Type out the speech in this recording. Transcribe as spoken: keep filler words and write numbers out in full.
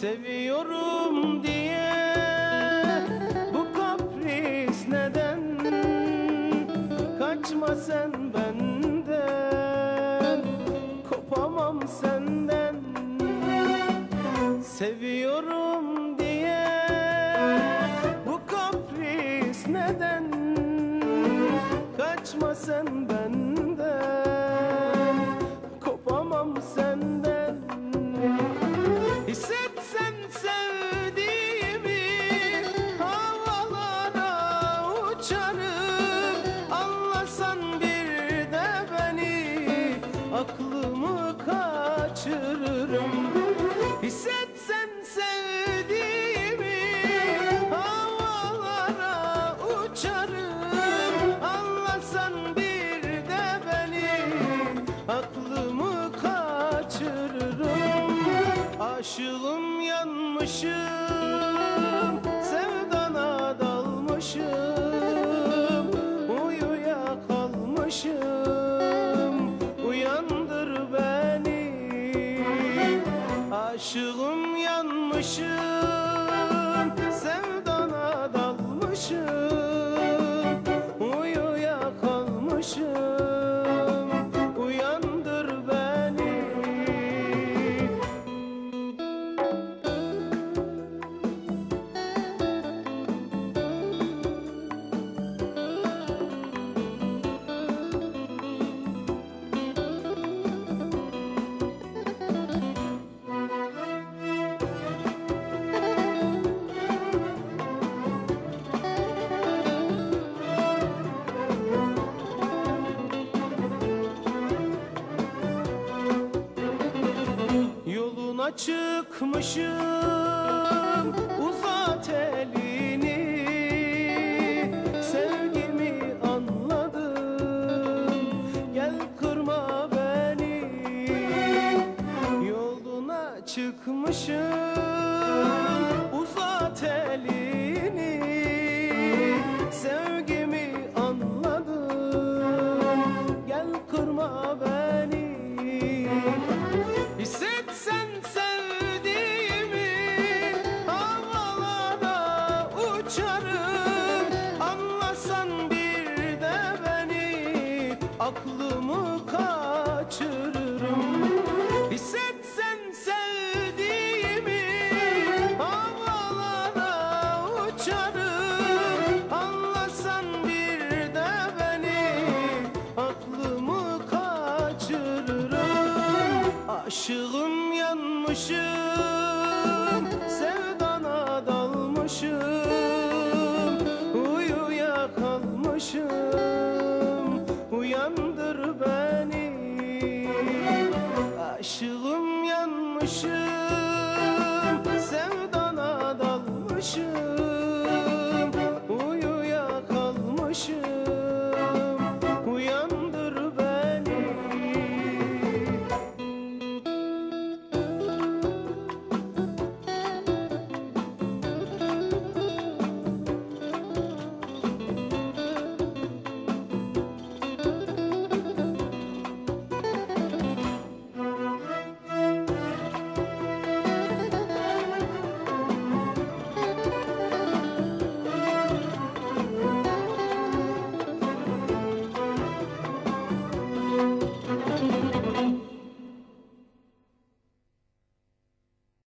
Seviyorum diye bu kapris neden? Kaçma sen benden, kopamam senden. Seviyorum diye bu kapris neden? Kaçma sen benden, kopamam senden. Hissetsen sevdiğimi havalara uçarım. Anlasan bir de beni, aklımı kaçırırım. Hissetsen sevdiğimi havalara uçarım. Anlasan bir de beni, aklımı kaçırırım. Aşığım yanmışım, sevdana dalmışım, uyuya kalmışım, uyandır beni. Aşığım yanmışım, sevdana dalmışım, uyuya kalmışım, uyandır beni. Yoluna çıkmışım, uzat elini. Sevgimi anladım, gel kırma beni. Yoluna çıkmışım, uzat elini. Sevgimi anladım, gel kırma beni. Hissetsen sevdiğimi havalara uçarım. Anlasan bir de beni, aklımı kaçırırım. Hissetsen sevdiğimi havalara uçarım. Anlasan bir de beni, aklımı kaçırırım. Aşığım yanmışım, sev